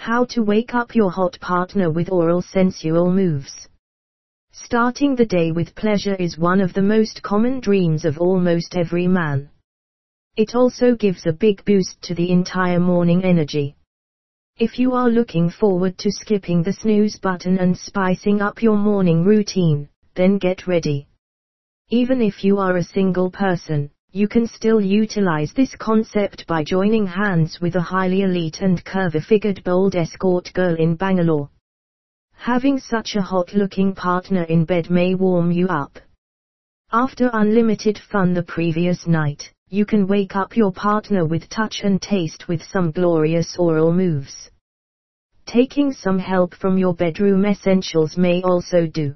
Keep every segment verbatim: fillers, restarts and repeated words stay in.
How to wake up your hot partner with oral sensual moves. Starting the day with pleasure is one of the most common dreams of almost every man. It also gives a big boost to the entire morning energy. If you are looking forward to skipping the snooze button and spicing up your morning routine, then get ready. Even if you are a single person, you can still utilize this concept by joining hands with a highly elite and curvy-figured bold escort girl in Bangalore. Having such a hot-looking partner in bed may warm you up. After unlimited fun the previous night, you can wake up your partner with touch and taste with some glorious oral moves. Taking some help from your bedroom essentials may also do.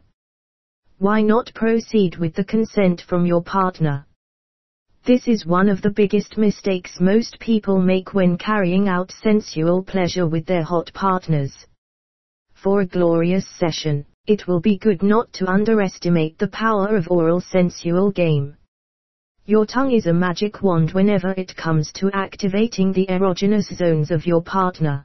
Why not proceed with the consent from your partner? This is one of the biggest mistakes most people make when carrying out sensual pleasure with their hot partners. For a glorious session, it will be good not to underestimate the power of oral sensual game. Your tongue is a magic wand whenever it comes to activating the erogenous zones of your partner.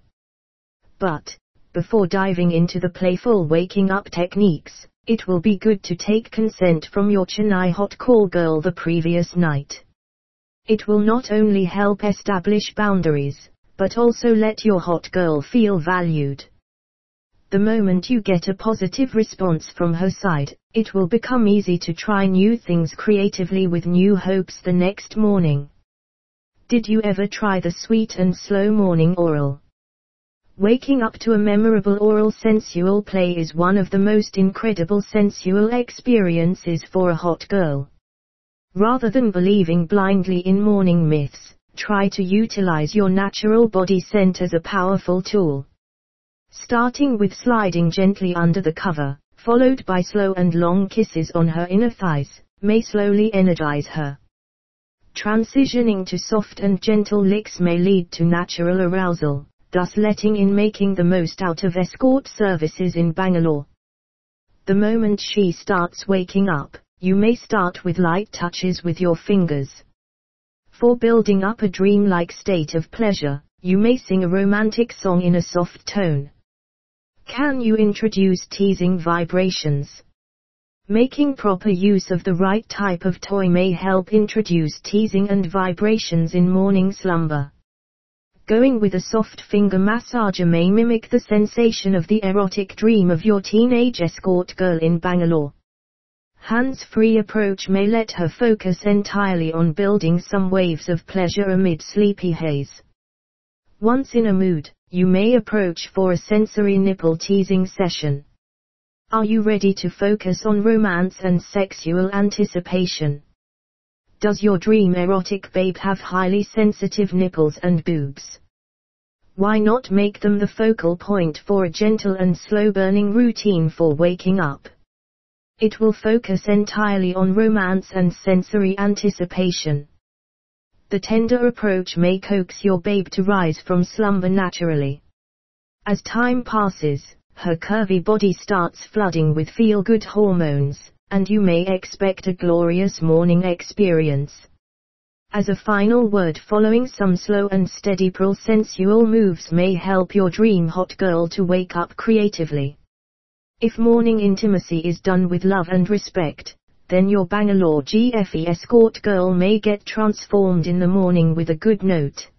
But, before diving into the playful waking up techniques, it will be good to take consent from your Chennai hot call girl the previous night. It will not only help establish boundaries, but also let your hot girl feel valued. The moment you get a positive response from her side, it will become easy to try new things creatively with new hopes the next morning. Did you ever try the sweet and slow morning oral? Waking up to a memorable oral sensual play is one of the most incredible sensual experiences for a hot girl. Rather than believing blindly in morning myths, try to utilize your natural body scent as a powerful tool. Starting with sliding gently under the cover, followed by slow and long kisses on her inner thighs, may slowly energize her. Transitioning to soft and gentle licks may lead to natural arousal, thus letting in making the most out of escort services in Bangalore. The moment she starts waking up, you may start with light touches with your fingers. For building up a dreamlike state of pleasure, you may sing a romantic song in a soft tone. Can you introduce teasing vibrations? Making proper use of the right type of toy may help introduce teasing and vibrations in morning slumber. Going with a soft finger massager may mimic the sensation of the erotic dream of your teenage escort girl in Bangalore. Hands-free approach may let her focus entirely on building some waves of pleasure amid sleepy haze. Once in a mood, you may approach for a sensory nipple teasing session. Are you ready to focus on romance and sexual anticipation? Does your dream erotic babe have highly sensitive nipples and boobs? Why not make them the focal point for a gentle and slow-burning routine for waking up? It will focus entirely on romance and sensory anticipation. The tender approach may coax your babe to rise from slumber naturally. As time passes, her curvy body starts flooding with feel-good hormones, and you may expect a glorious morning experience. As a final word, following some slow and steady pro-sensual moves may help your dream hot girl to wake up creatively. If morning intimacy is done with love and respect, then your Bangalore G F E escort girl may get transformed in the morning with a good note.